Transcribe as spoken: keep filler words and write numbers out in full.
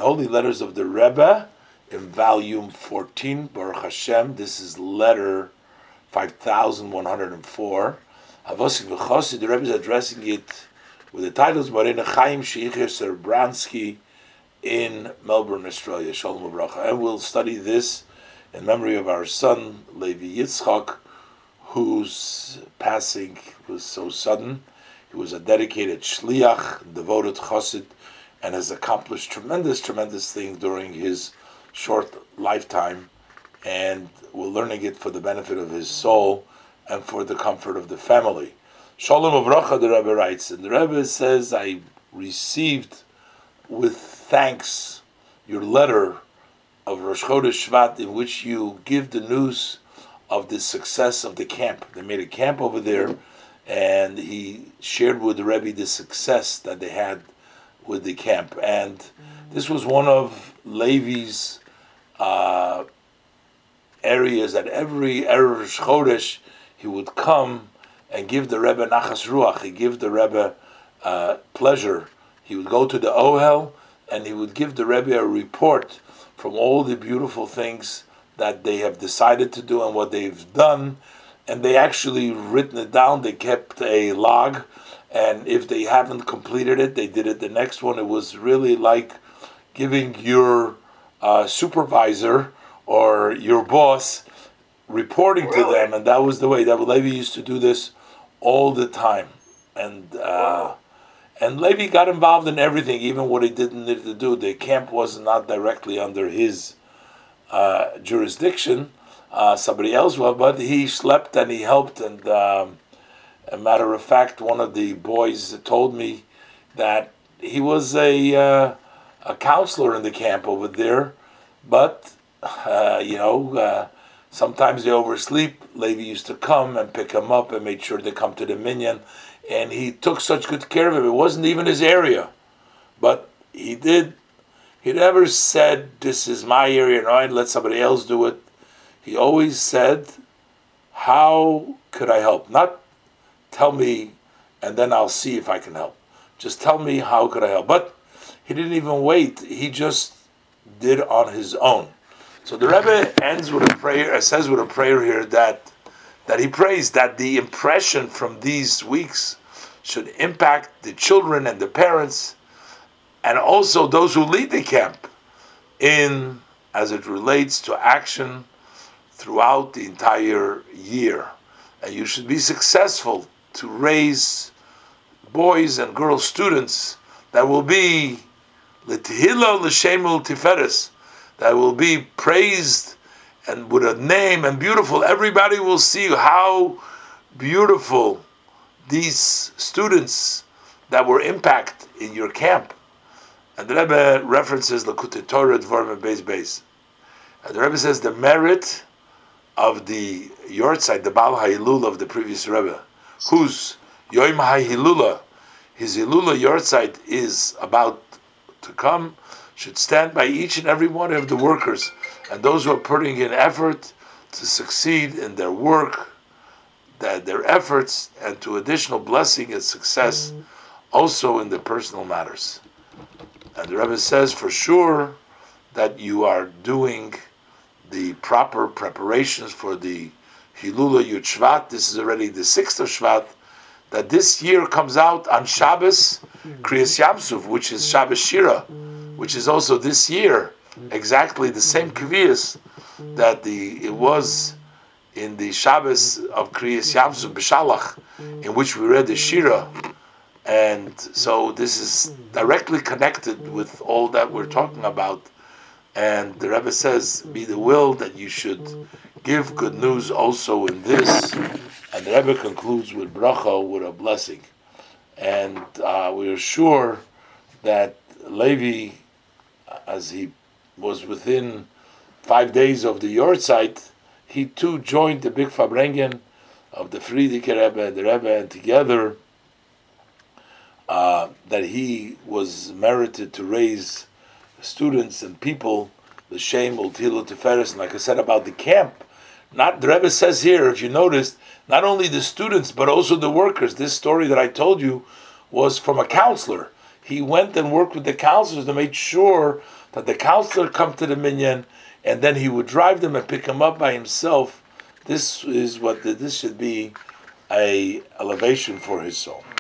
the Holy Letters of the Rebbe in volume fourteen, Baruch Hashem. This is letter five thousand one hundred four. Havosik V'chosid, the Rebbe is addressing it with the titles Morena Chaim Sheicher Serbransky in Melbourne, Australia. Shalom Ubracha. And we'll study this in memory of our son, Levi Yitzchak, whose passing was so sudden. He was a dedicated shliach, devoted chassid, and has accomplished tremendous, tremendous things during his short lifetime. And we're learning it for the benefit of his soul and for the comfort of the family. Shalom Uvracha, the Rebbe writes, and the Rebbe says, I received with thanks your letter of Rosh Chodesh Shvat, in which you give the news of the success of the camp. They made a camp over there, and he shared with the Rebbe the success that they had with the camp. And this was one of Levi's uh, areas that every Erev Rosh Chodesh he would come and give the Rebbe Nachas Ruach. He give the Rebbe uh, pleasure. He would go to the Ohel and he would give the Rebbe a report from all the beautiful things that they have decided to do and what they've done. And they actually written it down. They kept a log, and if they haven't completed it, they did it the next one. It was really like giving your uh, supervisor or your boss reporting really? to them, and that was the way that Levi used to do this all the time. And uh, and Levi got involved in everything, even what he didn't need to do. The camp was not directly under his uh, jurisdiction. Uh, somebody else was, but he slept and he helped. And um, a matter of fact, one of the boys told me that he was a uh, a counselor in the camp over there, but uh, you know, uh, sometimes they oversleep. Levi used to come and pick him up and made sure they come to the minyan, and he took such good care of him. It wasn't even his area, but he did. He never said, "This is my area, no, and let somebody else do it." He always said, how could I help? Not tell me and then I'll see if I can help. Just tell me how could I help. But he didn't even wait. He just did on his own. So the Rebbe ends with a prayer, says with a prayer here that that he prays that the impression from these weeks should impact the children and the parents and also those who lead the camp in as it relates to action throughout the entire year. And you should be successful to raise boys and girl students that will be l'tehillah l'shemul tiferes, that will be praised and with a name and beautiful. Everybody will see how beautiful these students that were impacted in your camp. And the Rebbe references Lakutei Torah Dvarim and Beis Beis. And the Rebbe says the merit of the Yortzeit, the Baal HaHilula of the previous Rebbe, whose Yom HaHilula, his Hilula Yortzeit is about to come, should stand by each and every one of the workers and those who are putting in effort to succeed in their work, that their efforts, and to additional blessing and success mm. also in their personal matters. And the Rebbe says for sure that you are doing the proper preparations for the Hilula Yud Shvat. This is already the sixth of Shvat, that this year comes out on Shabbos Kriyas Yamsuf, which is Shabbos Shira, which is also this year exactly the same Kviyas that the it was in the Shabbos of Kriyas Yamsuf B'Shalach, in which we read the Shira. And so this is directly connected with all that we're talking about. And the Rebbe says, be the will that you should give good news also in this. And the Rebbe concludes with bracha, with a blessing. And uh, we are sure that Levi, as he was within five days of the Yortzeit, he too joined the big Farbrengen of the Frierdiker Rebbe and the Rebbe, and together uh, that he was merited to raise students and people, the Shem Ultilu Tiferes. And like I said about the camp, not the Rebbe says here, if you noticed, not only the students but also the workers. This story that I told you was from a counselor. He went and worked with the counselors to make sure that the counselor come to the minyan, and then he would drive them and pick them up by himself. This is what the, this should be a elevation for his soul.